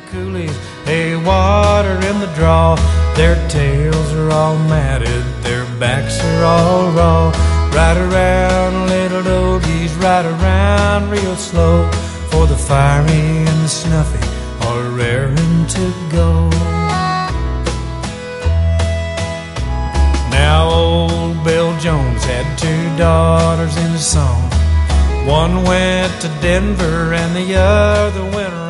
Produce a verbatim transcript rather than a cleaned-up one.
coolies, hey, water in the draw. Their tails are all matted, their backs are all raw. Ride around, little ogies, ride around real slow, for the fiery and the snuffy are raring to go. Now old Bill Jones had two daughters in the song. One went to Denver and the other went